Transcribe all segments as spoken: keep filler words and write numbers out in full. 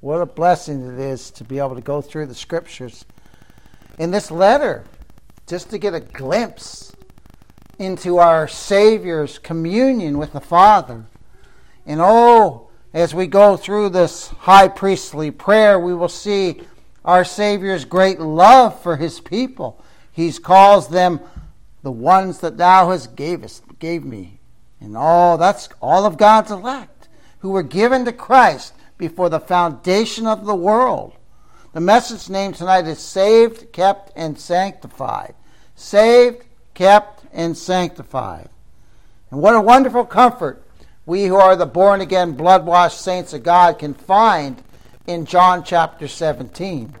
What a blessing it is to be able to go through the Scriptures in this letter, just to get a glimpse into our Savior's communion with the Father. And oh, as we go through this high priestly prayer, we will see our Savior's great love for his people. He calls them the ones that thou hast gavest, gave me. And all that's all of God's elect who were given to Christ before the foundation of the world. The message name tonight is Saved, Kept, and Sanctified. Saved, kept, and sanctified. And what a wonderful comfort we who are the born-again, blood-washed saints of God can find in John chapter seventeen.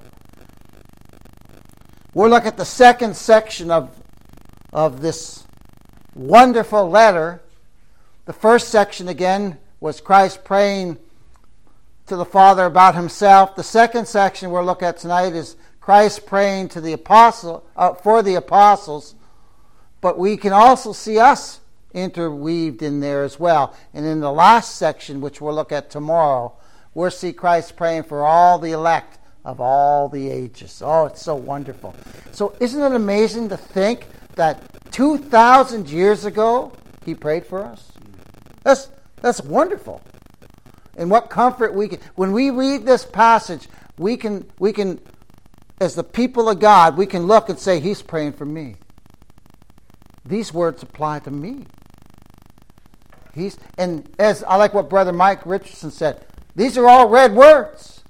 We'll look at the second section of, of this wonderful letter. The first section, again, was Christ praying to the Father about himself. The second section we'll look at tonight is Christ praying to the apostle uh, for the apostles. But we can also see us interweaved in there as well. And in the last section, which we'll look at tomorrow, we'll see Christ praying for all the elect of all the ages. Oh, it's so wonderful. So isn't it amazing to think that two thousand years ago, he prayed for us? That's, that's wonderful. And what comfort we can, when we read this passage, we can, we can, as the people of God, we can look and say, he's praying for me. These words apply to me. He's, and as I like what Brother Mike Richardson said, these are all red words.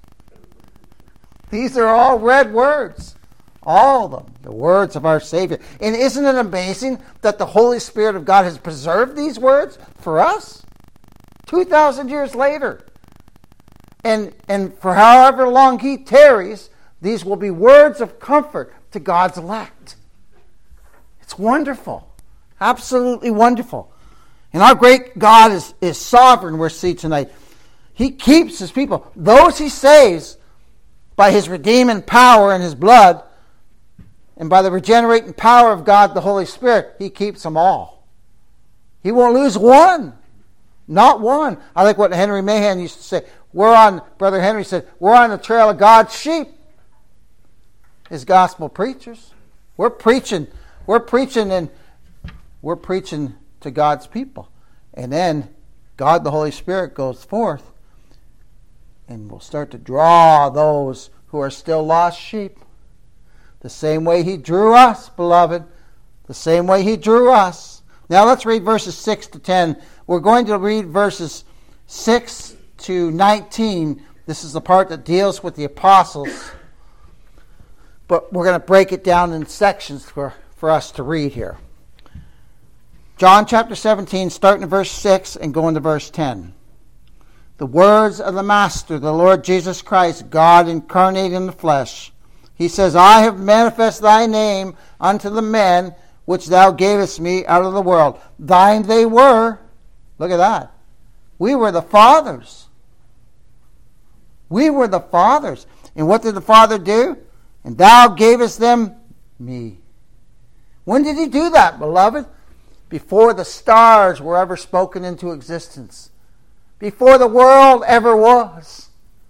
These are all red words. All of them. The words of our Savior. And isn't it amazing that the Holy Spirit of God has preserved these words for us? two thousand years later. And, and for however long he tarries, these will be words of comfort to God's elect. It's wonderful. Absolutely wonderful. And our great God is, is sovereign, we'll see tonight. He keeps his people. Those he saves by his redeeming power and his blood, and by the regenerating power of God, the Holy Spirit, he keeps them all. He won't lose one. Not one. I like what Henry Mahan used to say. We're on, Brother Henry said, we're on the trail of God's sheep. His gospel preachers. We're preaching. We're preaching and we're preaching to God's people. And then God, the Holy Spirit, goes forth and will start to draw those who are still lost sheep. The same way he drew us, beloved. The same way he drew us. Now let's read verses six to ten. We're going to read verses six to nineteen. This is the part that deals with the apostles. But we're going to break it down in sections for, for us to read here. John chapter seventeen, starting in verse six and going to verse ten. The words of the Master, the Lord Jesus Christ, God incarnate in the flesh. He says, I have manifested thy name unto the men which thou gavest me out of the world. Thine they were. Look at that. We were the fathers. We were the fathers. And what did the Father do? And thou gavest them me. When did he do that, beloved? Before the stars were ever spoken into existence. Before the world ever was.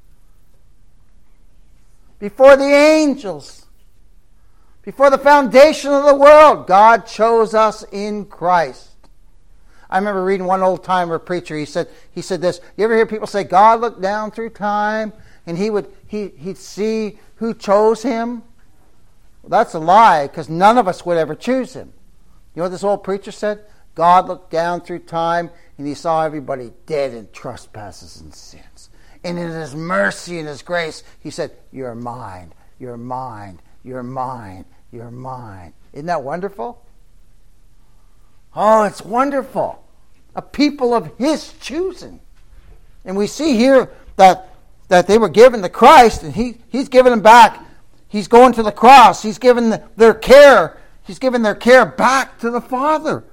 Before the angels. Before the foundation of the world, God chose us in Christ. I remember reading one old-timer preacher. He said, he said this. You ever hear people say, God looked down through time and he would he, he'd see who chose him? Well, that's a lie, because none of us would ever choose him. You know what this old preacher said? God looked down through time and he saw everybody dead in trespasses and sins. And in his mercy and his grace, he said, you're mine, you're mine, you're mine, you're mine. Isn't that wonderful? Oh, it's wonderful. A people of his choosing. And we see here that, that they were given to Christ, and he, he's given them back. He's going to the cross. He's given the, their care. He's given their care back to the Father.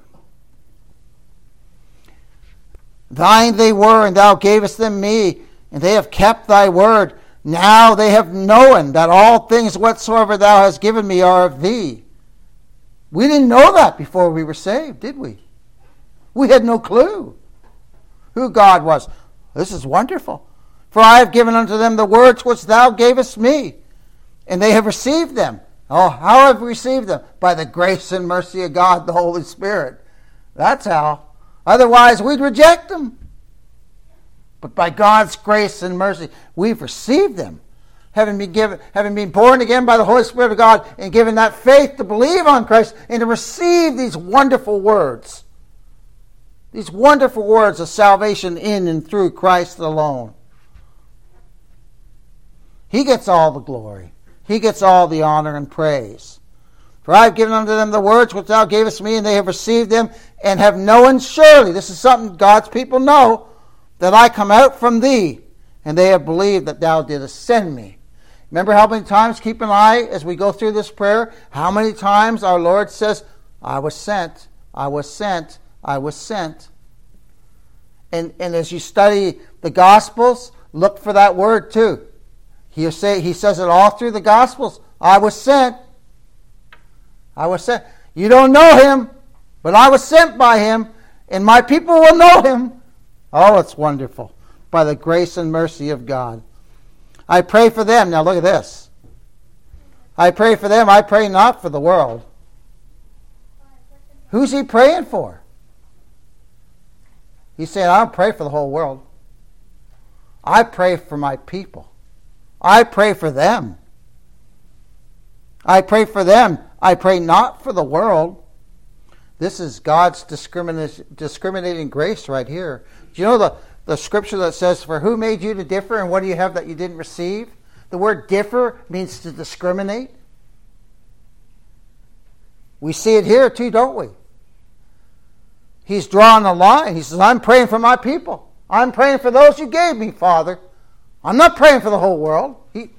Thine they were, and thou gavest them me, and they have kept thy word. Now they have known that all things whatsoever thou hast given me are of thee. We didn't know that before we were saved, did we? We had no clue who God was. This is wonderful. For I have given unto them the words which thou gavest me, and they have received them. Oh, how have we received them? By the grace and mercy of God, the Holy Spirit. That's how. Otherwise, we'd reject them. But by God's grace and mercy, we've received them. Having been given, having been born again by the Holy Spirit of God, and given that faith to believe on Christ and to receive these wonderful words. These wonderful words of salvation in and through Christ alone. He gets all the glory. He gets all the honor and praise. For I have given unto them the words which thou gavest me, and they have received them, and have known surely, this is something God's people know, that I come out from thee, and they have believed that thou didst send me. Remember how many times, keep an eye as we go through this prayer, how many times our Lord says, I was sent, I was sent, I was sent. And, and as you study the Gospels, look for that word too. He say he says it all through the Gospels. I was sent. I was sent. You don't know him, but I was sent by him, and my people will know him. Oh, it's wonderful. By the grace and mercy of God. I pray for them. Now look at this. I pray for them. I pray not for the world. Who's he praying for? He's saying, I don't pray for the whole world. I pray for my people. I pray for them. I pray for them. I pray not for the world. This is God's discriminating grace right here. Do you know the, the scripture that says, for who made you to differ, and what do you have that you didn't receive? The word differ means to discriminate. We see it here too, don't we? He's drawing a line. He says, I'm praying for my people. I'm praying for those you gave me, Father. I'm not praying for the whole world. He...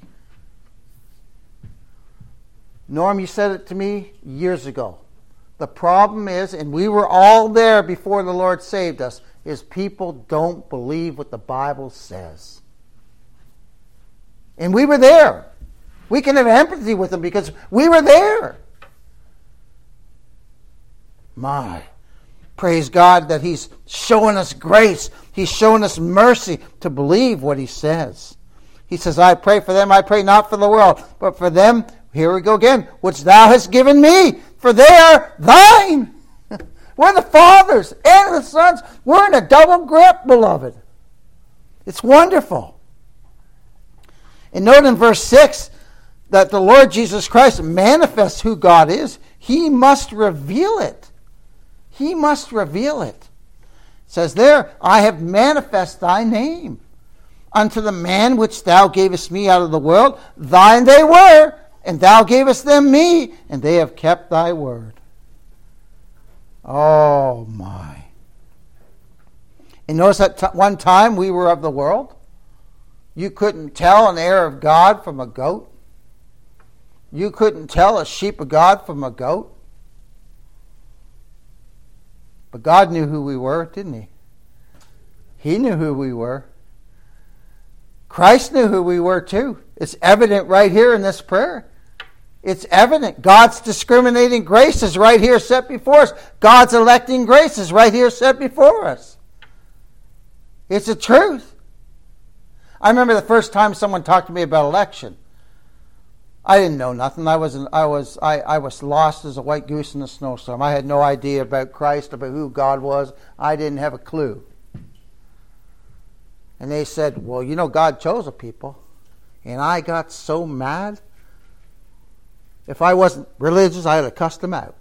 Norm, you said it to me years ago. The problem is, and we were all there before the Lord saved us, is people don't believe what the Bible says. And we were there. We can have empathy with them because we were there. My, praise God that He's showing us grace. He's showing us mercy to believe what He says. He says, I pray for them, I pray not for the world, but for them, here we go again, which thou hast given me, for they are thine. We're the Father's and the Son's. We're in a double grip, beloved. It's wonderful. And note in verse six that the Lord Jesus Christ manifests who God is. He must reveal it. He must reveal it. It says there, I have manifest thy name unto the man which thou gavest me out of the world. Thine they were, and thou gavest them me, and they have kept thy word. Oh my. And notice that t- one time we were of the world. You couldn't tell an heir of God from a goat. You couldn't tell a sheep of God from a goat. But God knew who we were, didn't He? He knew who we were. Christ knew who we were too. It's evident right here in this prayer. It's evident. God's discriminating grace is right here set before us. God's electing grace is right here set before us. It's the truth. I remember the first time someone talked to me about election. I didn't know nothing. I was I was I, I was lost as a white goose in a snowstorm. I had no idea about Christ, about who God was. I didn't have a clue. And they said, well, you know, God chose a people. And I got so mad. If I wasn't religious, I'd have cussed them out.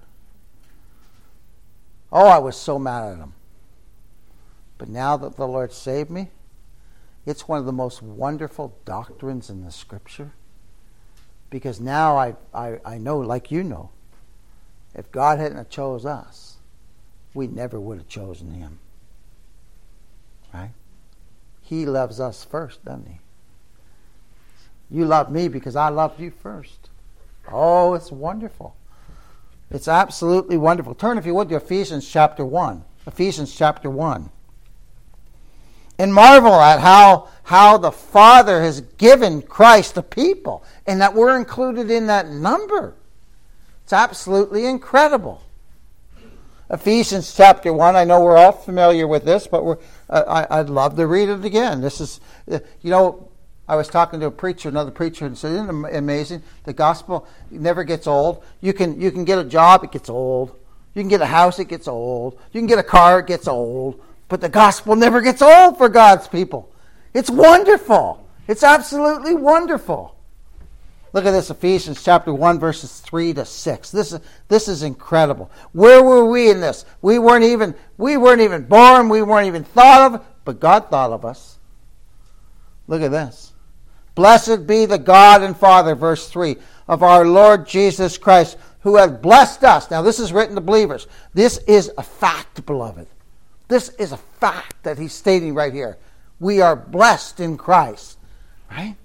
Oh, I was so mad at them. But now that the Lord saved me, it's one of the most wonderful doctrines in the Scripture. Because now I, I, I know, like you know, if God hadn't have chose us, we never would have chosen Him. Right? He loves us first, doesn't He? You love me because I loved you first. Oh, it's wonderful. It's absolutely wonderful. Turn, if you would, to Ephesians chapter one. Ephesians chapter one. And marvel at how, how the Father has given Christ a people, and that we're included in that number. It's absolutely incredible. Ephesians chapter one. I know we're all familiar with this, but we're, uh, I, I'd love to read it again. This is, you know, I was talking to a preacher, another preacher, and said, isn't it amazing? The gospel never gets old. You can, you can get a job, it gets old. You can get a house, it gets old. You can get a car, it gets old. But the gospel never gets old for God's people. It's wonderful. It's absolutely wonderful. Look at this, Ephesians chapter one, verses three to six. This is, this is incredible. Where were we in this? We weren't even, we weren't even born. We weren't even thought of, but God thought of us. Look at this. Blessed be the God and Father, verse three, of our Lord Jesus Christ, who hath blessed us. Now this is written to believers. This is a fact, beloved. This is a fact that he's stating right here. We are blessed in Christ. Right?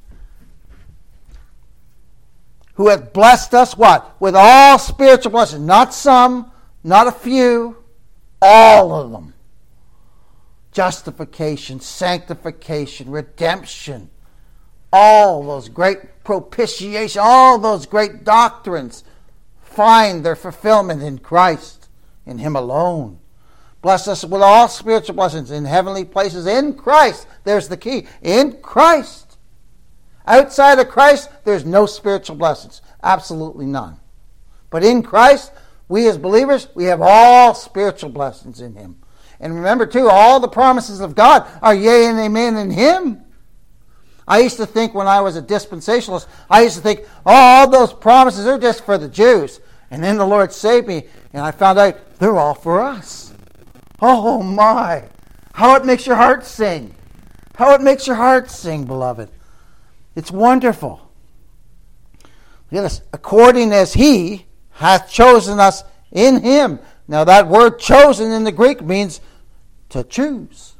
Who hath blessed us, what? With all spiritual blessings. Not some, not a few, all of them. Justification, sanctification, redemption. All those great propitiation, all those great doctrines find their fulfillment in Christ, in him alone. Bless us with all spiritual blessings in heavenly places in Christ. There's the key. In Christ. Outside of Christ, there's no spiritual blessings. Absolutely none. But in Christ, we as believers, we have all spiritual blessings in him. And remember too, all the promises of God are yea and amen in him. I used to think when I was a dispensationalist, I used to think, oh, all those promises are just for the Jews. And then the Lord saved me, and I found out they're all for us. Oh my! How it makes your heart sing. How it makes your heart sing, beloved. It's wonderful. Look at this. According as he hath chosen us in him. Now that word chosen in the Greek means to choose.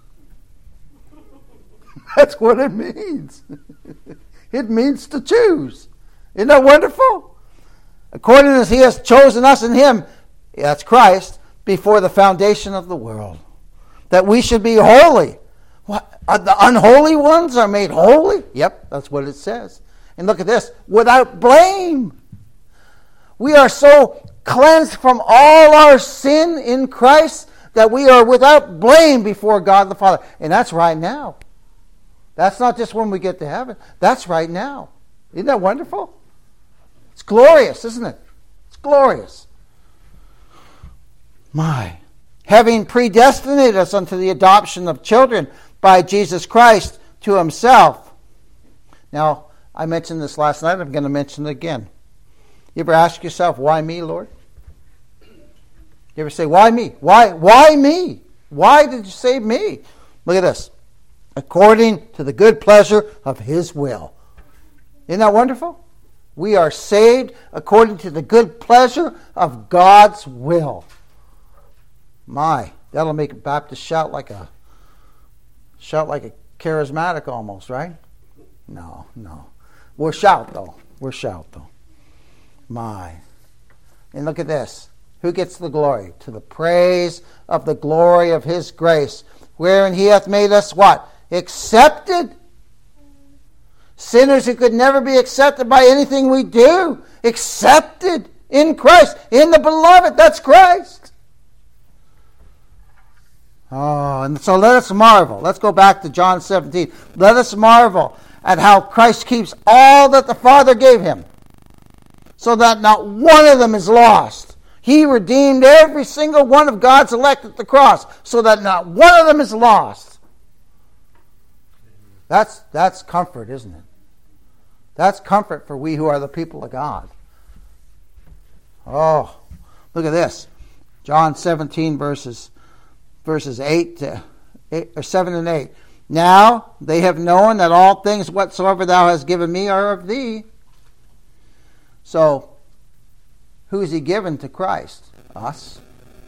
That's what it means. It means to choose. Isn't that wonderful? According as he has chosen us in him, that's Christ, before the foundation of the world, that we should be holy. What? Are the unholy ones are made holy? Yep, that's what it says. And look at this, without blame. We are so cleansed from all our sin in Christ that we are without blame before God the Father. And that's right now. That's not just when we get to heaven. That's right now. Isn't that wonderful? It's glorious, isn't it? It's glorious. My. Having predestinated us unto the adoption of children by Jesus Christ to himself. Now, I mentioned this last night. I'm going to mention it again. You ever ask yourself, why me, Lord? You ever say, why me? Why, why me? Why did you save me? Look at this. According to the good pleasure of his will. Isn't that wonderful? We are saved according to the good pleasure of God's will. My, that'll make a Baptist shout like a shout like a charismatic almost, right? No, no. We're shout though. We're shout though. My. And look at this. Who gets the glory? To the praise of the glory of his grace, wherein he hath made us what? Accepted. Sinners who could never be accepted by anything we do. Accepted in Christ. In the beloved. That's Christ. Oh, and so let us marvel. Let's go back to John seventeen. Let us marvel at how Christ keeps all that the Father gave him, so that not one of them is lost. He redeemed every single one of God's elect at the cross, so that not one of them is lost. That's, that's comfort, isn't it? That's comfort for we who are the people of God. Oh, look at this. John seventeen verses verses eight to eight, or seven and eight. Now they have known that all things whatsoever thou hast given me are of thee. So, who is he given to Christ? Us.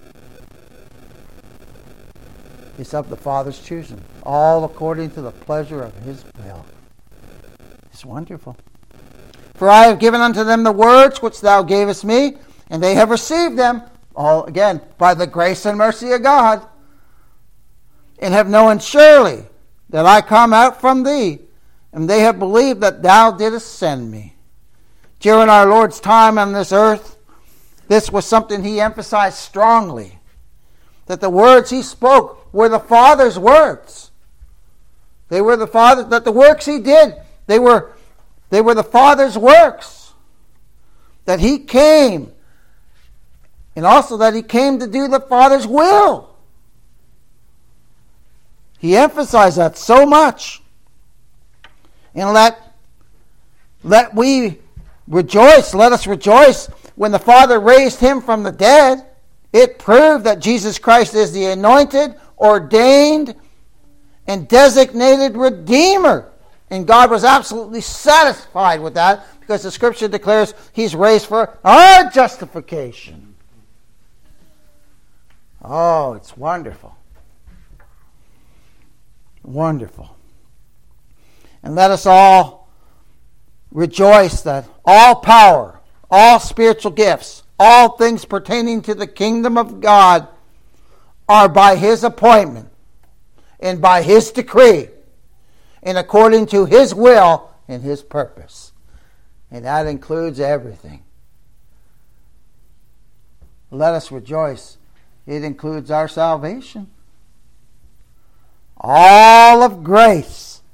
It's of the Father's choosing, all according to the pleasure of his will. It's wonderful. For I have given unto them the words which thou gavest me, and they have received them, all again, by the grace and mercy of God, and have known surely that I come out from thee, and they have believed that thou didst send me. During our Lord's time on this earth, this was something he emphasized strongly. that the words he spoke were the Father's words. They were the Father, that the works he did, they were, they were the Father's works. That he came, and also that he came to do the Father's will. He emphasized that so much. And let, let we rejoice, let us rejoice when the Father raised him from the dead. It proved that Jesus Christ is the anointed, ordained, and designated Redeemer. And God was absolutely satisfied with that because the Scripture declares he's raised for our justification. Oh, it's wonderful. Wonderful. And let us all rejoice that all power, all spiritual gifts, all things pertaining to the kingdom of God are by his appointment and by his decree and according to his will and his purpose. And that includes everything. Let us rejoice. It includes our salvation. All of grace.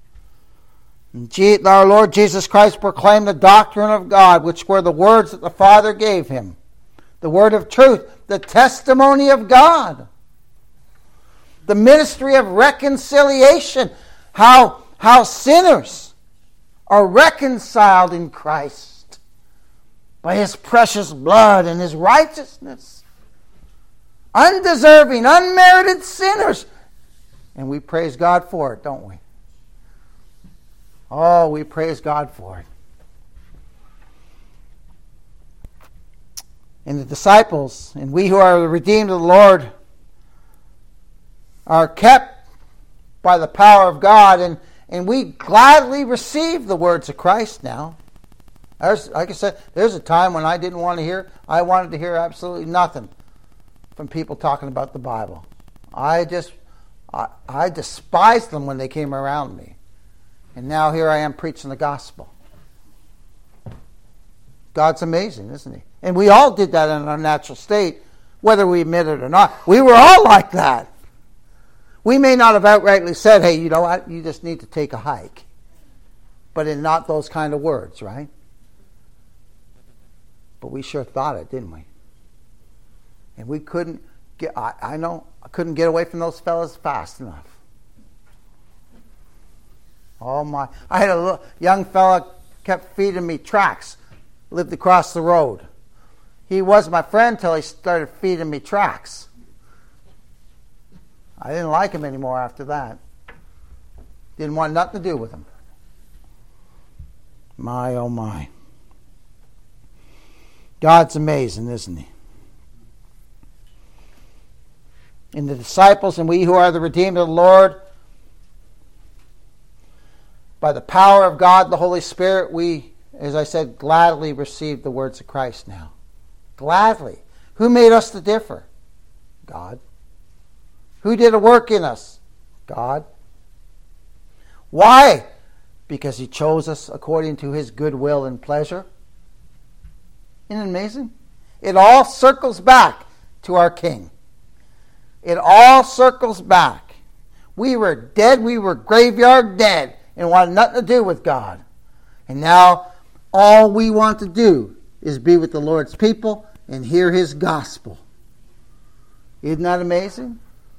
And our Lord Jesus Christ proclaimed the doctrine of God, which were the words that the Father gave him. The word of truth, the testimony of God. The ministry of reconciliation. How, how sinners are reconciled in Christ by his precious blood and his righteousness. Undeserving, unmerited sinners. And we praise God for it, don't we? Oh, we praise God for it. And the disciples, and we who are the redeemed of the Lord, are kept by the power of God, and, and we gladly receive the words of Christ now. There's, like I said, there's a time when I didn't want to hear, I wanted to hear absolutely nothing from people talking about the Bible. I just, I, I despised them when they came around me. And now here I am preaching the gospel. God's amazing, isn't he? And we all did that in our natural state, whether we admit it or not. We were all like that. We may not have outrightly said, hey, you know what, you just need to take a hike. But in not those kind of words, right? But we sure thought it, didn't we? And we couldn't get, I, I know, I couldn't get away from those fellas fast enough. Oh my, I had a little, young fella kept feeding me tracts, lived across the road. He was my friend till he started feeding me tracts. I didn't like him anymore after that. Didn't want nothing to do with him. My, oh my. God's amazing, isn't he? And the disciples and we who are the redeemed of the Lord, by the power of God, the Holy Spirit, we, as I said, gladly receive the words of Christ now. Gladly. Who made us to differ? God. Who did a work in us? God. Why? Because he chose us according to his good will and pleasure. Isn't it amazing? It all circles back to our King. It all circles back. We were dead. We were graveyard dead and wanted nothing to do with God. And now all we want to do is be with the Lord's people and hear his gospel. Isn't that amazing?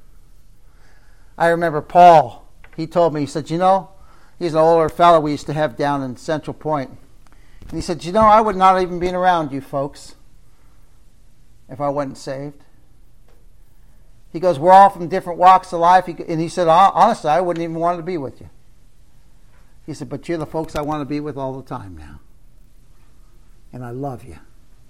I remember Paul, he told me, he said, you know, he's an older fellow we used to have down in Central Point. And he said, you know, I would not even be around you folks if I wasn't saved. He goes, we're all from different walks of life. And he said, honestly, I wouldn't even want to be with you. He said, but you're the folks I want to be with all the time now. And I love you.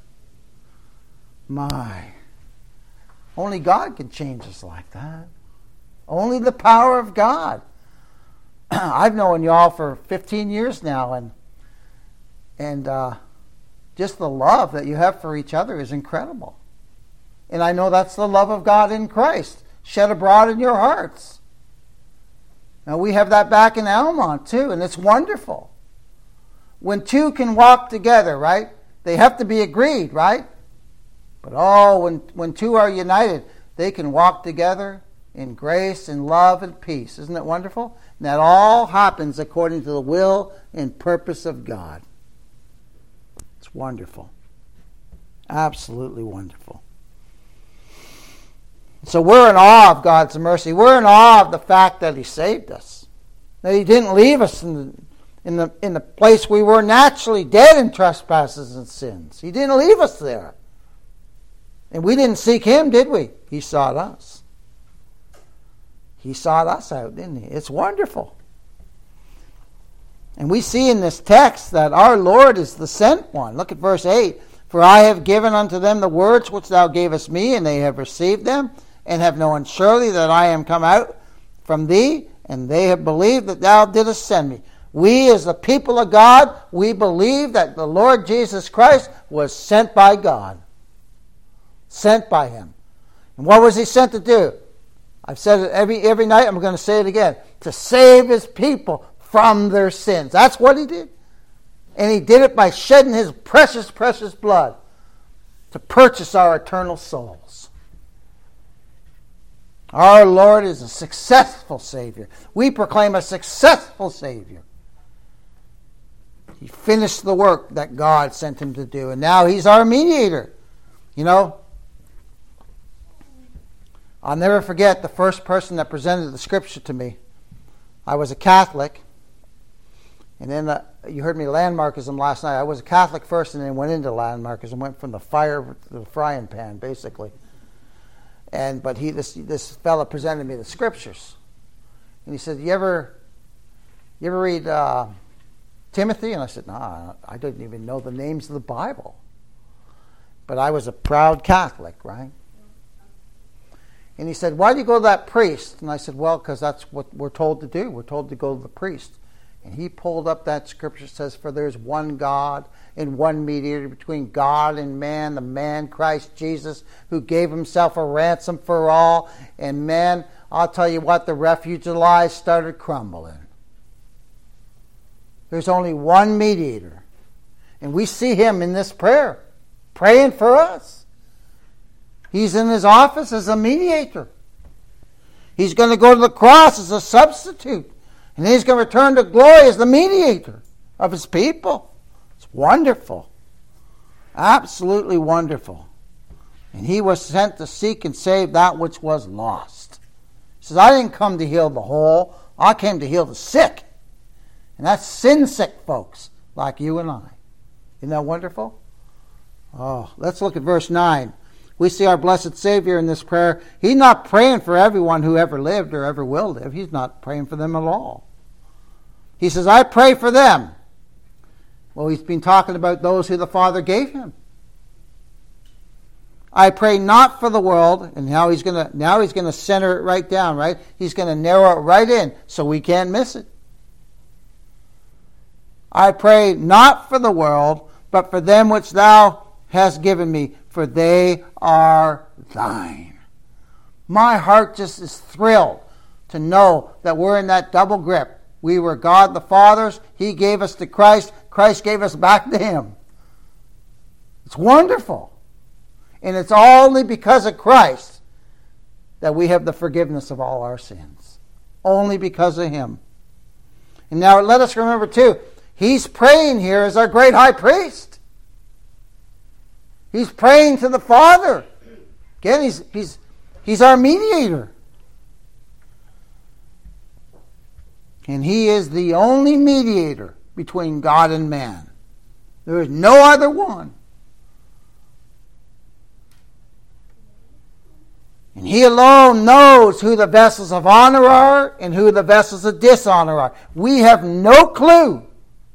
My. Only God can change us like that. Only the power of God. I've known y'all for fifteen years now, and and uh, just the love that you have for each other is incredible. And I know that's the love of God in Christ, shed abroad in your hearts. Now we have that back in Almont too, and it's wonderful. When two can walk together, right? They have to be agreed, right? But oh, when, when two are united, they can walk together in grace and love and peace. Isn't it wonderful? And that all happens according to the will and purpose of God. It's wonderful. Absolutely wonderful. So we're in awe of God's mercy. We're in awe of the fact that He saved us. That He didn't leave us in the, in the, in the place we were naturally dead in trespasses and sins. He didn't leave us there. And we didn't seek Him, did we? He sought us. He sought us out, didn't He? It's wonderful. And we see in this text that our Lord is the sent one. Look at verse eight. For I have given unto them the words which thou gavest me, and they have received them, and have known surely that I am come out from thee, and they have believed that thou didst send me. We as the people of God, we believe that the Lord Jesus Christ was sent by God. Sent by Him. And what was He sent to do? I've said it every, every night, I'm going to say it again. To save His people from their sins. That's what He did. And He did it by shedding His precious, precious blood to purchase our eternal souls. Our Lord is a successful Savior. We proclaim a successful Savior. He finished the work that God sent Him to do. And now He's our mediator. You know, I'll never forget the first person that presented the Scripture to me. I was a Catholic. And then uh, you heard me landmarkism last night. I was a Catholic first and then went into landmarkism. Went from the fire to the frying pan, basically. And But he, this this fellow presented me the Scriptures. And he said, you ever, you ever read uh, Timothy? And I said, no, I didn't even know the names of the Bible. But I was a proud Catholic, right? And he said, why do you go to that priest? And I said, well, because that's what we're told to do. We're told to go to the priest. And he pulled up that scripture that says, for there's one God and one mediator between God and man, the man Christ Jesus, who gave Himself a ransom for all. And man, I'll tell you what, the refuge of lies started crumbling. There's only one mediator. And we see Him in this prayer, praying for us. He's in His office as a mediator. He's going to go to the cross as a substitute. And then He's going to return to glory as the mediator of His people. It's wonderful. Absolutely wonderful. And He was sent to seek and save that which was lost. He says, I didn't come to heal the whole. I came to heal the sick. And that's sin sick folks like you and I. Isn't that wonderful? Oh, let's look at verse nine. We see our blessed Savior in this prayer. He's not praying for everyone who ever lived or ever will live. He's not praying for them at all. He says, I pray for them. Well, He's been talking about those who the Father gave Him. I pray not for the world, and now he's going to now he's going to center it right down, right? He's going to narrow it right in so we can't miss it. I pray not for the world, but for them which thou hast given me, for they are thine. My heart just is thrilled to know that we're in that double grip. We were God the Father's. He gave us to Christ. Christ gave us back to Him. It's wonderful. And it's only because of Christ that we have the forgiveness of all our sins. Only because of Him. And now let us remember too, He's praying here as our great high priest. He's praying to the Father. Again, he's, he's, he's our mediator. And He is the only mediator between God and man. There is no other one. And He alone knows who the vessels of honor are and who the vessels of dishonor are. We have no clue.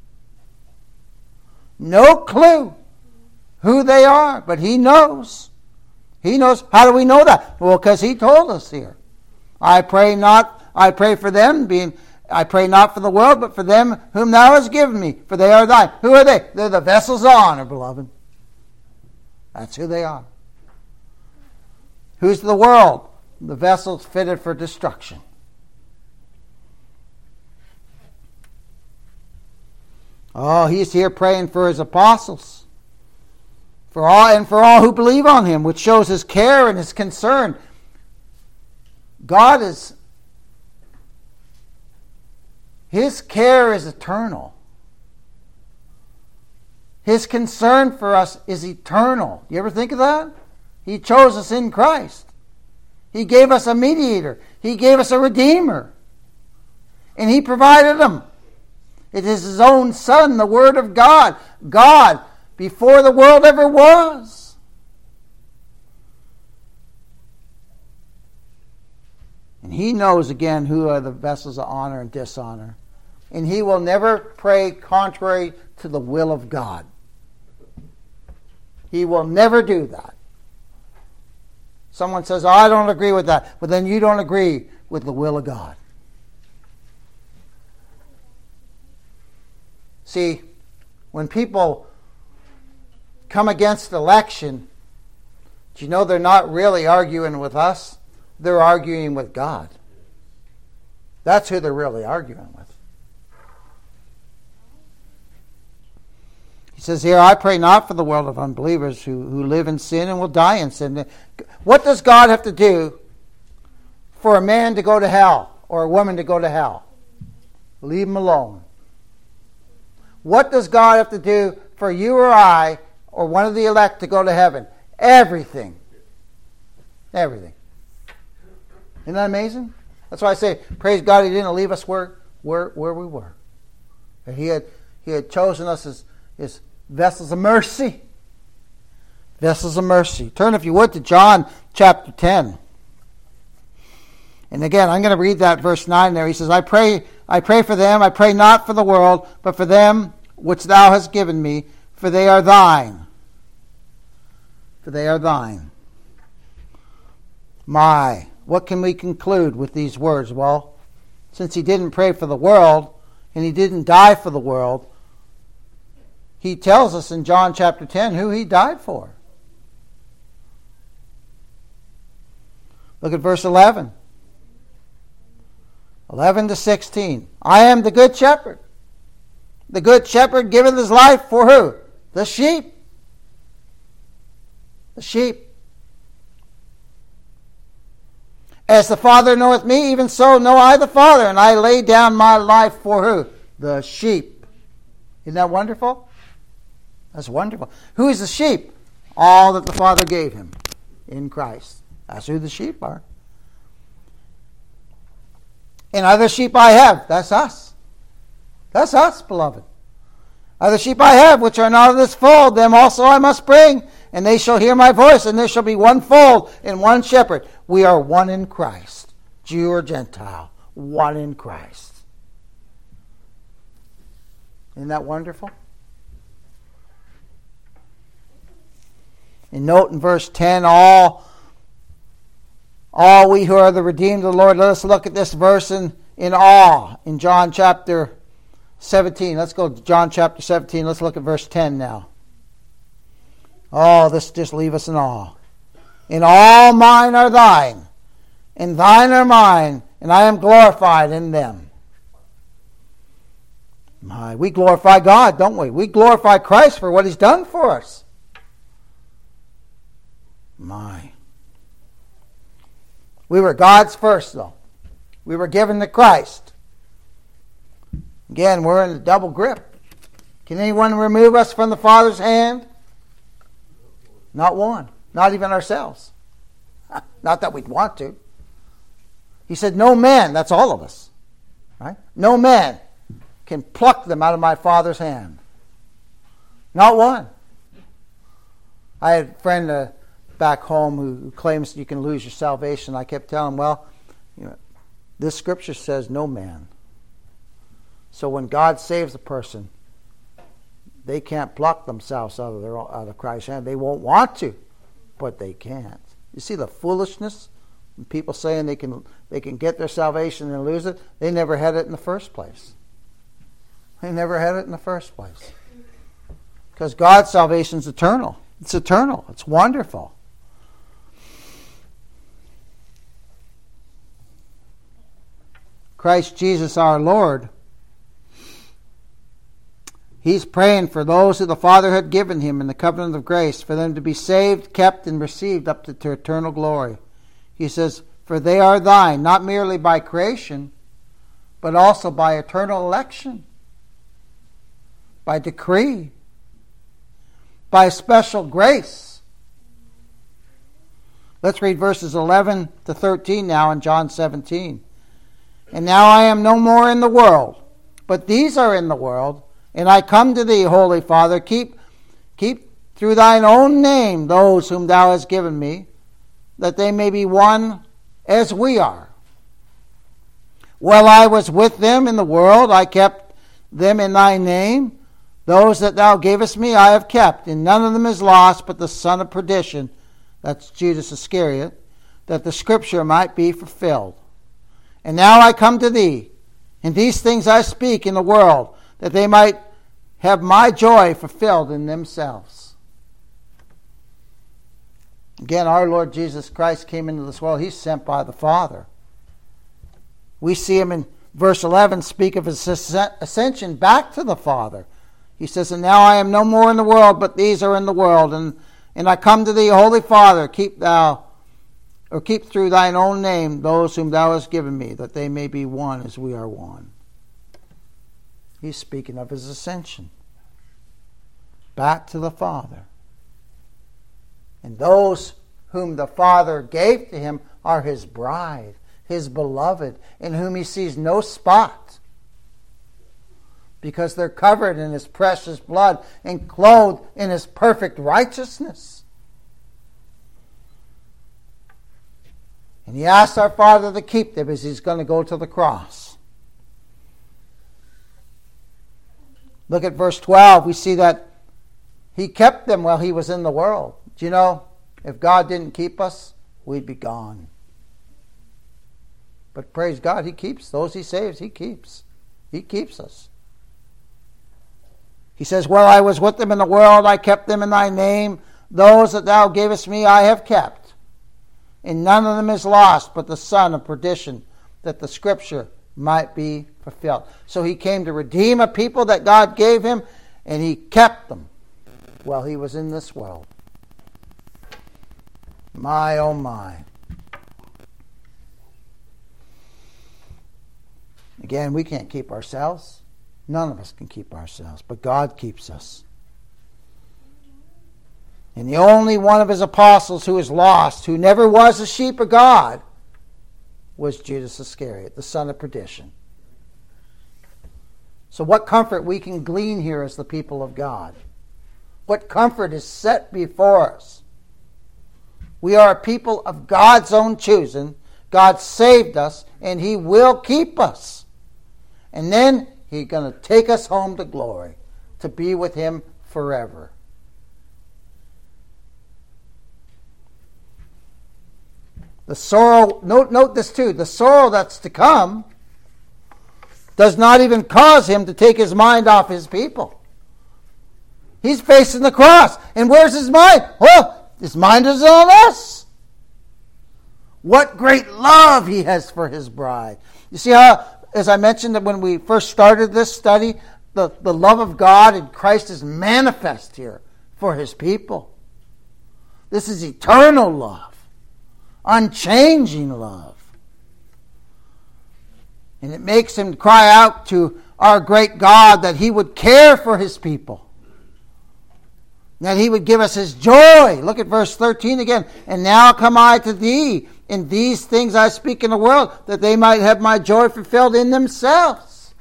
No clue who they are, but He knows. He knows. How do we know that? Well, because He told us here. I pray not, I pray for them, being, I pray not for the world, but for them whom Thou hast given me, for they are Thine. Who are they? They're the vessels of honor, beloved. That's who they are. Who's the world? The vessels fitted for destruction. Oh, He's here praying for His apostles. For all and for all who believe on Him, which shows His care and His concern. God is, His care is eternal. His concern for us is eternal. You ever think of that? He chose us in Christ. He gave us a mediator. He gave us a redeemer. And He provided him. It is His own Son, the Word of God. God, before the world ever was. And He knows, again, who are the vessels of honor and dishonor. And He will never pray contrary to the will of God. He will never do that. Someone says, oh, I don't agree with that. Well, then you don't agree with the will of God. See, when people come against election, do you know they're not really arguing with us? They're arguing with God. That's who they're really arguing with. He says here, I pray not for the world of unbelievers who, who live in sin and will die in sin. What does God have to do for a man to go to hell or a woman to go to hell? Leave them alone. What does God have to do for you or I or one of the elect to go to heaven? Everything. Everything. Isn't that amazing? That's why I say, praise God He didn't leave us where, where, where we were. He had, he had chosen us as, as vessels of mercy. Vessels of mercy. Turn, if you would, to John chapter ten. And again, I'm going to read that verse nine there. He says, I pray, I pray for them. I pray not for the world, but for them which Thou hast given me, for they are Thine. For they are Thine. My, what can we conclude with these words? Well, since He didn't pray for the world, and He didn't die for the world, He tells us in John chapter ten who He died for. Look at verse eleven. eleven to sixteen. I am the good shepherd. The good shepherd giveth his life for who? The sheep. The sheep. As the Father knoweth me, even so know I the Father, and I lay down my life for who? The sheep. Isn't that wonderful? That's wonderful. Who is the sheep? All that the Father gave Him in Christ. That's who the sheep are. And other sheep I have. That's us. That's us, beloved. Other sheep I have, which are not of this fold, them also I must bring, and they shall hear my voice, and there shall be one fold and one shepherd. We are one in Christ, Jew or Gentile, one in Christ. Isn't that wonderful? And note in verse ten, all, all we who are the redeemed of the Lord. Let us look at this verse in, in awe in John chapter seventeen. Let's go to John chapter seventeen. Let's look at verse ten now. Oh, this just leave us in awe. And all mine are thine, and thine are mine, and I am glorified in them. My, we glorify God, don't we? We glorify Christ for what He's done for us. My. We were God's first, though. We were given to Christ. Again, we're in a double grip. Can anyone remove us from the Father's hand? Not one. Not even ourselves. Not that we'd want to. He said, no man, that's all of us. Right? No man can pluck them out of my Father's hand. Not one. I had a friend uh, back home who, who claims you can lose your salvation. I kept telling him, well, you know, this scripture says no man. So when God saves a person, they can't pluck themselves out of their out of Christ's hand. They won't want to, but they can't. You see the foolishness? When people saying they can they can get their salvation and lose it, they never had it in the first place. They never had it in the first place. Because God's salvation is eternal. It's eternal. It's wonderful. Christ Jesus our Lord, He's praying for those who the Father had given Him in the covenant of grace, for them to be saved, kept, and received up to, to eternal glory. He says, For they are thine, not merely by creation, but also by eternal election, by decree, by special grace. Let's read verses eleven to thirteen now in John seventeen. And now I am no more in the world, but these are in the world, and I come to thee, Holy Father, keep, keep through thine own name those whom thou hast given me, that they may be one as we are. While I was with them in the world, I kept them in thy name. Those that thou gavest me I have kept, and none of them is lost but the son of perdition, that's Judas Iscariot, that the scripture might be fulfilled. And now I come to thee, and these things I speak in the world, that they might have my joy fulfilled in themselves. Again, our Lord Jesus Christ came into this world. He's sent by the Father. We see him in verse eleven speak of his ascension back to the Father. He says, and now I am no more in the world, but these are in the world. And, and I come to thee, Holy Father, keep thou, or keep through thine own name those whom thou hast given me, that they may be one as we are one. He's speaking of his ascension back to the Father. And those whom the Father gave to him are his bride, his beloved, in whom he sees no spot, because they're covered in his precious blood and clothed in his perfect righteousness. And he asks our Father to keep them as he's going to go to the cross. Look at verse twelve. We see that he kept them while he was in the world. Do you know, if God didn't keep us, we'd be gone. But praise God, he keeps those he saves. He keeps. He keeps us. He says, while I was with them in the world, I kept them in thy name. Those that thou gavest me, I have kept. And none of them is lost, but the son of perdition, that the scripture might be fulfilled. So he came to redeem a people that God gave him, and he kept them while he was in this world. My, oh my. Again, we can't keep ourselves. None of us can keep ourselves, but God keeps us. And the only one of his apostles who is lost, who never was a sheep of God, was Judas Iscariot, the son of perdition. So what comfort we can glean here as the people of God. What comfort is set before us. We are a people of God's own choosing. God saved us, and he will keep us. And then he's going to take us home to glory, to be with him forever. The sorrow, note, note this too, the sorrow that's to come does not even cause him to take his mind off his people. He's facing the cross. And where's his mind? Well, his mind is on us. What great love he has for his bride. You see how, as I mentioned that when we first started this study, the, the love of God in Christ is manifest here for his people. This is eternal love, unchanging love. And it makes him cry out to our great God that he would care for his people, that he would give us his joy. Look at verse thirteen again. And now come I to thee, in these things I speak in the world, that they might have my joy fulfilled in themselves.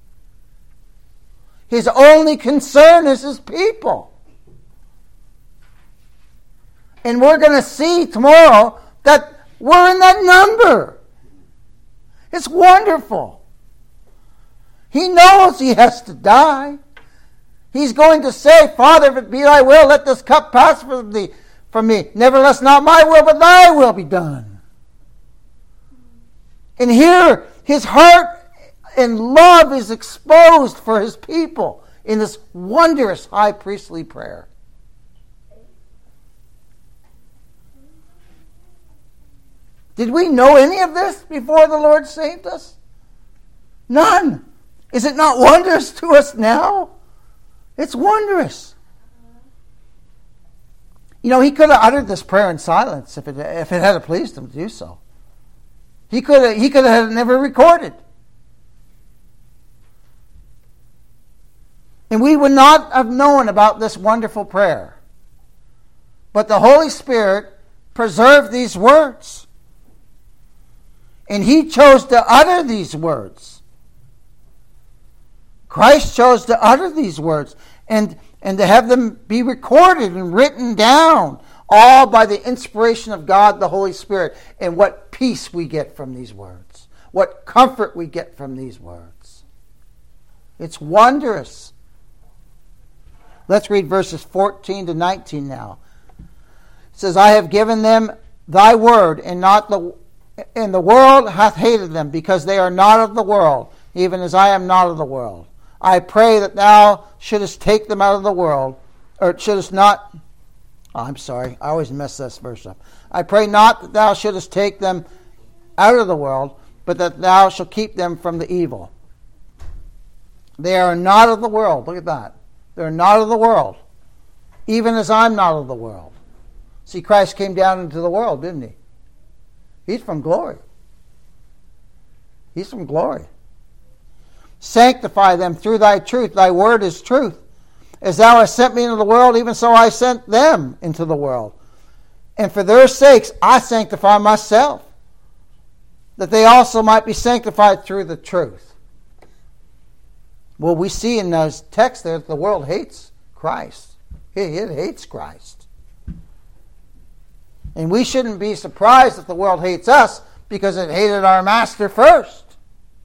His only concern is his people. And we're going to see tomorrow that we're in that number. It's wonderful. He knows he has to die. He's going to say, Father, if it be thy will, let this cup pass from thee, from me. Nevertheless, not my will, but thy will be done. And here, his heart and love is exposed for his people in this wondrous high priestly prayer. Did we know any of this before the Lord saved us? None. Is it not wondrous to us now? It's wondrous. You know, he could have uttered this prayer in silence if it, if it had pleased him to do so. He could have, he could have never recorded. And we would not have known about this wonderful prayer. But the Holy Spirit preserved these words. And He chose to utter these words. Christ chose to utter these words and, and to have them be recorded and written down, all by the inspiration of God, the Holy Spirit. And what peace we get from these words. What comfort we get from these words. It's wondrous. Let's read verses fourteen to nineteen now. It says, I have given them thy word, and not the and the world hath hated them, because they are not of the world, even as I am not of the world. I pray that thou shouldest take them out of the world, or shouldest not. Oh, I'm sorry, I always mess this verse up. I pray not that thou shouldest take them out of the world, but that thou shalt keep them from the evil. They are not of the world. Look at that. They're not of the world, even as I'm not of the world. See, Christ came down into the world, didn't He? He's from glory. He's from glory. Sanctify them through thy truth. Thy word is truth. As thou hast sent me into the world, even so I sent them into the world. And for their sakes I sanctify myself, that they also might be sanctified through the truth. Well, we see in those texts there that the world hates Christ. It, it hates Christ. And we shouldn't be surprised if the world hates us, because it hated our master first.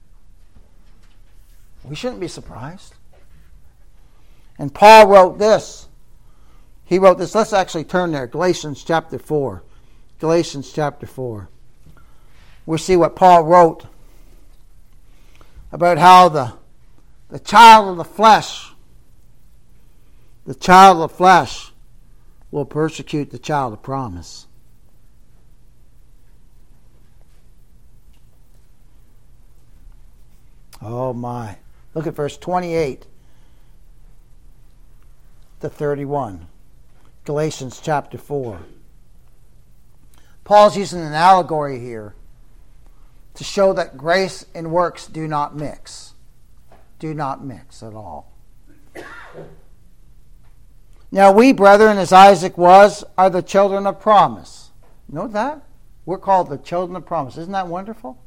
We shouldn't be surprised. And Paul wrote this. He wrote this. Let's actually turn there. Galatians chapter four. Galatians chapter four. We'll see what Paul wrote about how the, the child of the flesh, the child of the flesh will persecute the child of promise. Oh my. Look at verse twenty-eight to thirty-one. Galatians chapter four. Paul's using an allegory here to show that grace and works do not mix. Do not mix at all. Now we, brethren, as Isaac was, are the children of promise. Know that? We're called the children of promise. Isn't that wonderful?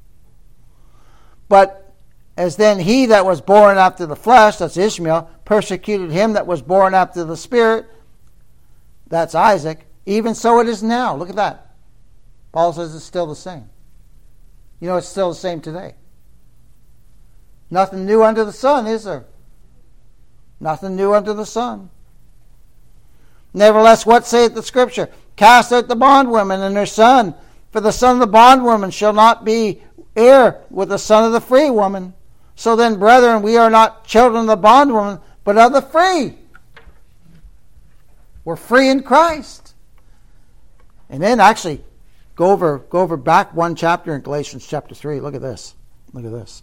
But as then he that was born after the flesh, that's Ishmael, persecuted him that was born after the Spirit, that's Isaac, even so it is now. Look at that. Paul says it's still the same. You know, it's still the same today. Nothing new under the sun, is there? Nothing new under the sun. Nevertheless, what saith the Scripture? Cast out the bondwoman and her son, for the son of the bondwoman shall not be heir with the son of the free woman. So then, brethren, we are not children of the bondwoman, but of the free. We're free in Christ. And then actually, go over, go over back one chapter in Galatians chapter three. Look at this. Look at this.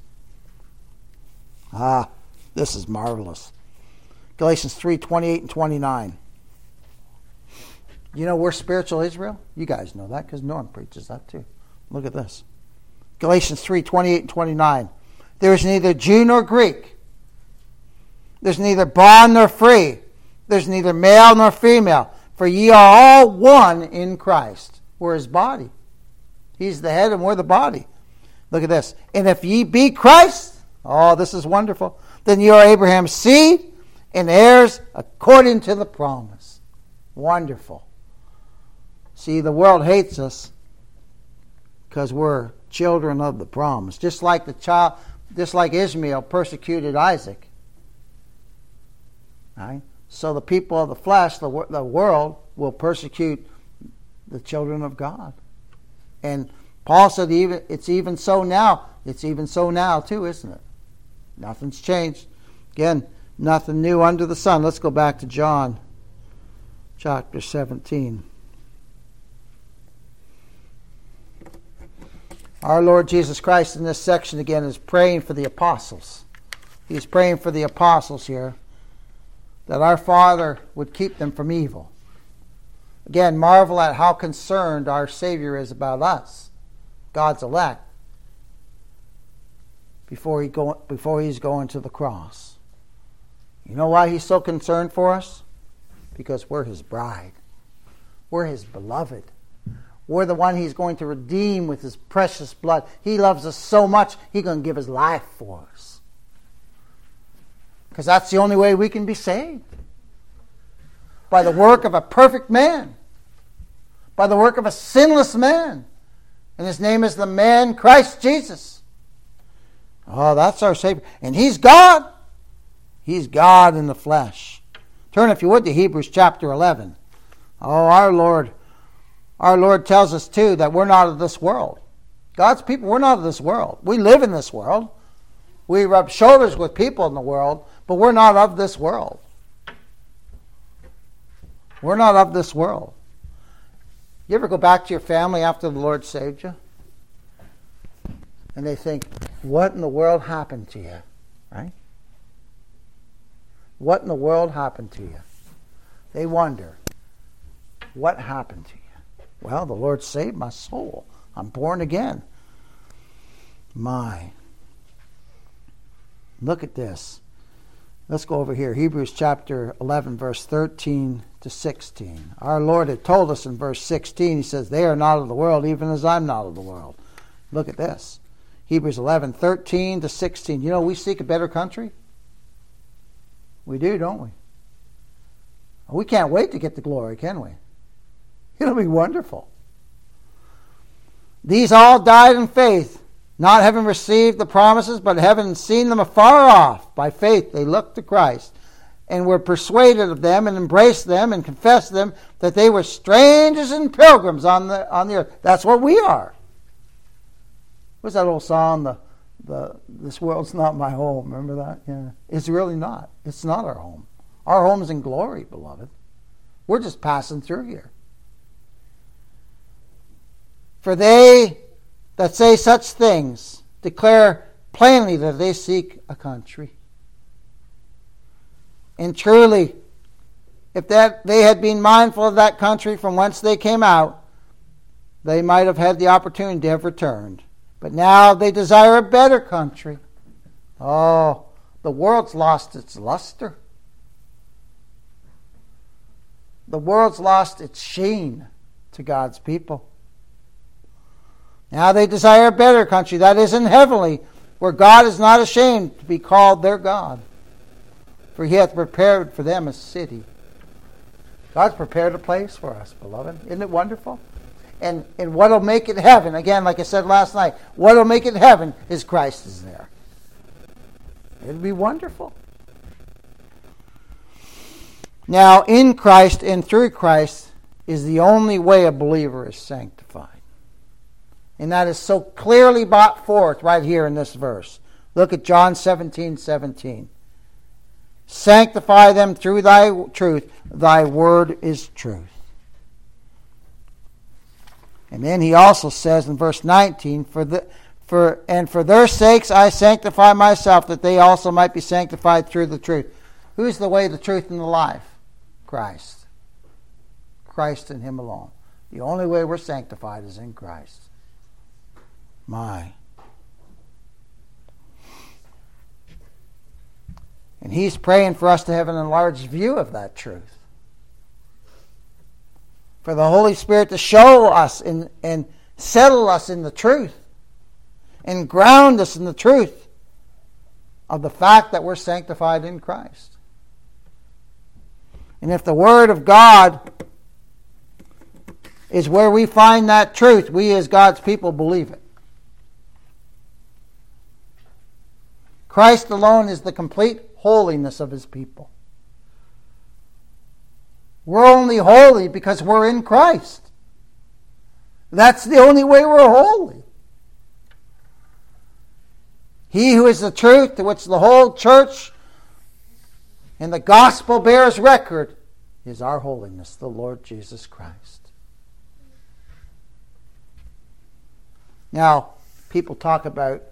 Ah, this is marvelous. Galatians three, twenty-eight and twenty-nine. You know we're spiritual Israel? You guys know that because Norm preaches that too. Look at this. Galatians three, twenty-eight and twenty-nine. There is neither Jew nor Greek. There's neither bond nor free. There's neither male nor female. For ye are all one in Christ. We're His body. He's the head and we're the body. Look at this. And if ye be Christ, oh, this is wonderful, then you are Abraham's seed and heirs according to the promise. Wonderful. See, the world hates us because we're children of the promise. Just like the child, just like Ishmael persecuted Isaac. Right? So the people of the flesh, the, the world, will persecute the children of God. And Paul said even it's even so now. It's even so now too, isn't it? Nothing's changed. Again, nothing new under the sun. Let's go back to John chapter seventeen. Our Lord Jesus Christ in this section again is praying for the apostles. He's praying for the apostles here that our Father would keep them from evil. Again, marvel at how concerned our Savior is about us. God's elect, before he go, before he's going to the cross. You know why he's so concerned for us? Because we're his bride. We're his beloved. We're the one he's going to redeem with his precious blood. He loves us so much, he's going to give his life for us. Because that's the only way we can be saved. By the work of a perfect man. By the work of a sinless man. And his name is the man Christ Jesus. Oh, that's our Savior. And he's God. He's God in the flesh. Turn, if you would, to Hebrews chapter eleven. Oh, our Lord, our Lord tells us too that we're not of this world. God's people, we're not of this world. We live in this world. We rub shoulders with people in the world, but we're not of this world. We're not of this world. You ever go back to your family after the Lord saved you? And they think, what in the world happened to you? Right? What in the world happened to you? They wonder, what happened to you? Well, the Lord saved my soul. I'm born again. My. Look at this. Let's go over here. Hebrews chapter eleven, verse thirteen to sixteen. Our Lord had told us in verse sixteen, he says, they are not of the world, even as I'm not of the world. Look at this. Hebrews eleven, thirteen to sixteen. You know, we seek a better country. We do, don't we? We can't wait to get the glory, can we? It'll be wonderful. These all died in faith, not having received the promises, but having seen them afar off. By faith they looked to Christ, and were persuaded of them, and embraced them, and confessed them, that they were strangers and pilgrims on the on the earth. That's what we are. What's that old song? The the this world's not my home. Remember that? Yeah. It's really not. It's not our home. Our home is in glory, beloved. We're just passing through here. For they that say such things declare plainly that they seek a country. And truly, if that they had been mindful of that country from whence they came out, they might have had the opportunity to have returned. But now they desire a better country. Oh, the world's lost its luster. The world's lost its sheen to God's people. Now they desire a better country, that is in heavenly, where God is not ashamed to be called their God. For he hath prepared for them a city. God's prepared a place for us, beloved. Isn't it wonderful? And and what'll make it heaven, again, like I said last night, what'll make it heaven is Christ is there. It'll be wonderful. Now, in Christ and through Christ is the only way a believer is sanctified. And that is so clearly brought forth right here in this verse. Look at John seventeen seventeen. Sanctify them through thy truth. Thy word is truth. And then he also says in verse nineteen, for the for and for their sakes I sanctify myself, that they also might be sanctified through the truth. Who's the way, the truth, and the life? Christ. Christ and him alone. The only way we're sanctified is in Christ. My. And he's praying for us to have an enlarged view of that truth. For the Holy Spirit to show us in, and settle us in the truth. And ground us in the truth of the fact that we're sanctified in Christ. And if the Word of God is where we find that truth, we as God's people believe it. Christ alone is the complete holiness of his people. We're only holy because we're in Christ. That's the only way we're holy. He who is the truth, to which the whole church and the gospel bears record, is our holiness, the Lord Jesus Christ. Now, people talk about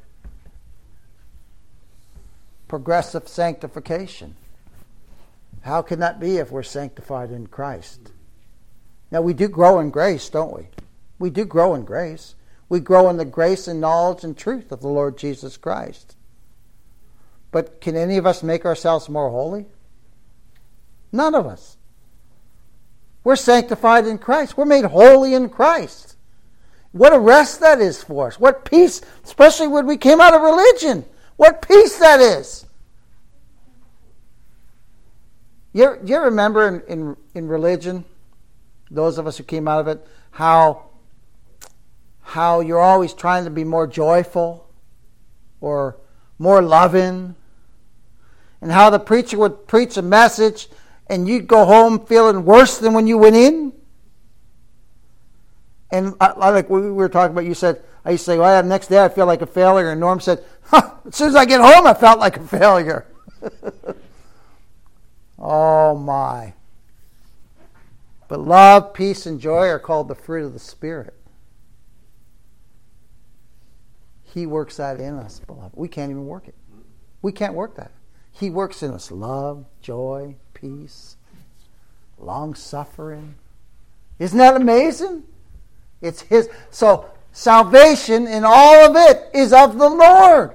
progressive sanctification. How can that be if we're sanctified in Christ? Now, we do grow in grace, don't we? We do grow in grace. We grow in the grace and knowledge and truth of the Lord Jesus Christ. But can any of us make ourselves more holy? None of us. We're sanctified in Christ. We're made holy in Christ. What a rest that is for us. What peace, especially when we came out of religion. What peace that is. You, you remember in, in, in religion, those of us who came out of it, how, how you're always trying to be more joyful or more loving, and how the preacher would preach a message and you'd go home feeling worse than when you went in? And I, like we were talking about, you said, I used to say, well, the next day I feel like a failure. And Norm said, huh, as soon as I get home, I felt like a failure. Oh, my. But love, peace, and joy are called the fruit of the Spirit. He works that in us, beloved. We can't even work it. We can't work that. He works in us love, joy, peace, long-suffering. Isn't that amazing? It's His. So salvation in all of it is of the Lord.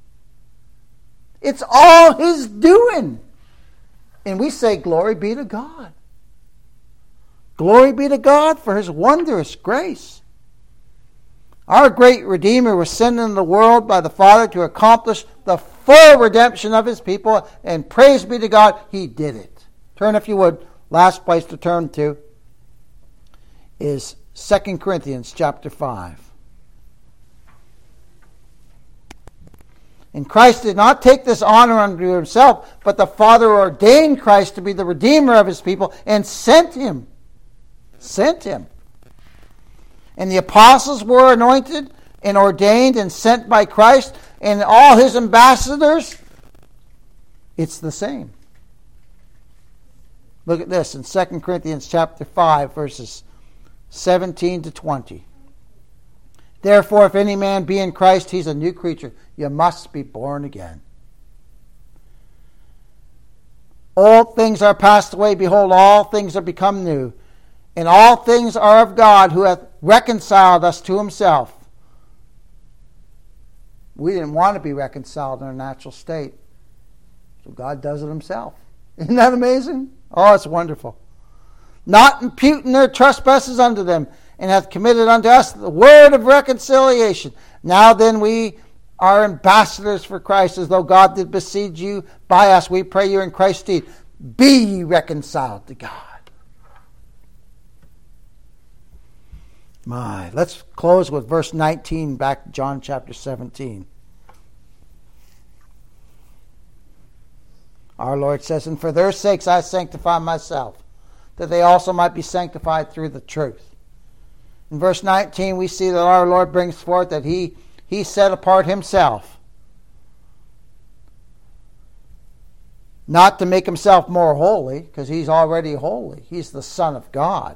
It's all His doing. And we say, glory be to God. Glory be to God for His wondrous grace. Our great Redeemer was sent into the world by the Father to accomplish the full redemption of His people, and praise be to God, He did it. Turn, if you would, last place to turn to is Second Corinthians chapter five. And Christ did not take this honor unto Himself, but the Father ordained Christ to be the Redeemer of His people and sent Him. Sent Him. And the apostles were anointed and ordained and sent by Christ, and all His ambassadors, it's the same. Look at this in Second Corinthians chapter five, verses seventeen to twenty. Therefore, if any man be in Christ, he's a new creature. You must be born again. Old things are passed away. Behold, all things are become new. And all things are of God, who hath reconciled us to Himself. We didn't want to be reconciled in our natural state. So God does it Himself. Isn't that amazing? Oh, it's wonderful. Not imputing their trespasses unto them, and hath committed unto us the word of reconciliation. Now then we are ambassadors for Christ, as though God did beseech you by us. We pray you in Christ's stead, be ye reconciled to God. My, let's close with verse nineteen, back to John chapter seventeen. Our Lord says, and for their sakes I sanctify myself, that they also might be sanctified through the truth. In verse nineteen, we see that our Lord brings forth that He, he set apart Himself, not to make Himself more holy, because He's already holy. He's the Son of God.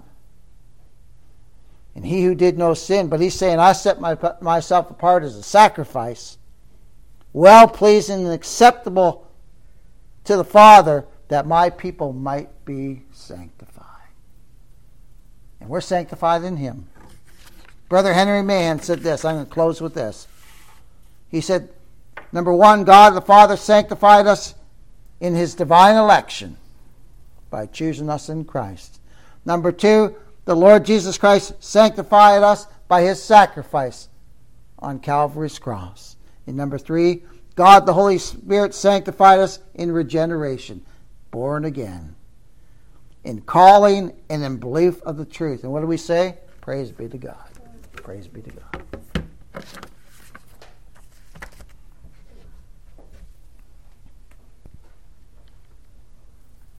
And He who did no sin, but He's saying, I set my, myself apart as a sacrifice, well-pleasing and acceptable to the Father, that my people might be sanctified. And we're sanctified in Him. Brother Henry Mahan said this. I'm going to close with this. He said, number one, God the Father sanctified us in His divine election by choosing us in Christ. Number two, the Lord Jesus Christ sanctified us by His sacrifice on Calvary's cross. And number three, God the Holy Spirit sanctified us in regeneration, born again, in calling and in belief of the truth. And what do we say? Praise be to God. Praise be to God.